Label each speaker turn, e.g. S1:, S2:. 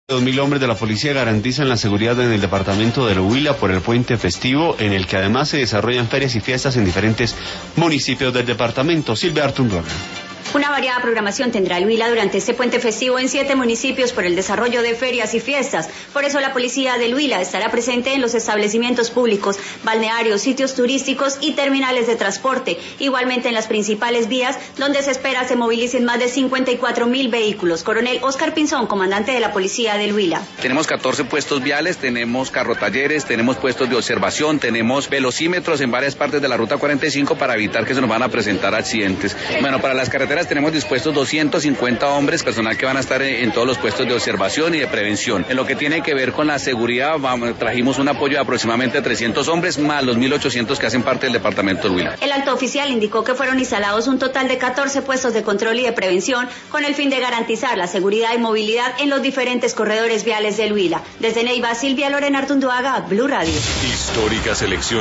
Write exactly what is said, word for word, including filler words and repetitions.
S1: dos mil hombres de la policía garantizan la seguridad en el departamento del Huila por el puente festivo, en el que además se desarrollan ferias y fiestas en diferentes municipios del departamento. Silvia Artunduaga.
S2: Una variada programación tendrá el Huila durante este puente festivo en siete municipios por el desarrollo de ferias y fiestas. Por eso la policía del Huila estará presente en los establecimientos públicos, balnearios, sitios turísticos y terminales de transporte. Igualmente en las principales vías, donde se espera se movilicen más de cincuenta y cuatro mil vehículos. Coronel Oscar Pinzón, comandante de la policía del Huila.
S3: Tenemos catorce puestos viales, tenemos carrotalleres, tenemos puestos de observación, tenemos velocímetros en varias partes de la ruta cuarenta y cinco para evitar que se nos van a presentar accidentes. Bueno, para las carreteras tenemos dispuestos doscientos cincuenta hombres, personal que van a estar en, en todos los puestos de observación y de prevención. En lo que tiene que ver con la seguridad, vamos, trajimos un apoyo de aproximadamente trescientos hombres, más los mil ochocientos que hacen parte del departamento del Huila.
S2: El alto oficial indicó que fueron instalados un total de catorce puestos de control y de prevención con el fin de garantizar la seguridad y movilidad en los diferentes corredores viales del Huila. Desde Neiva, Silvia Lorena Artunduaga, Blue Radio.
S4: Histórica selección.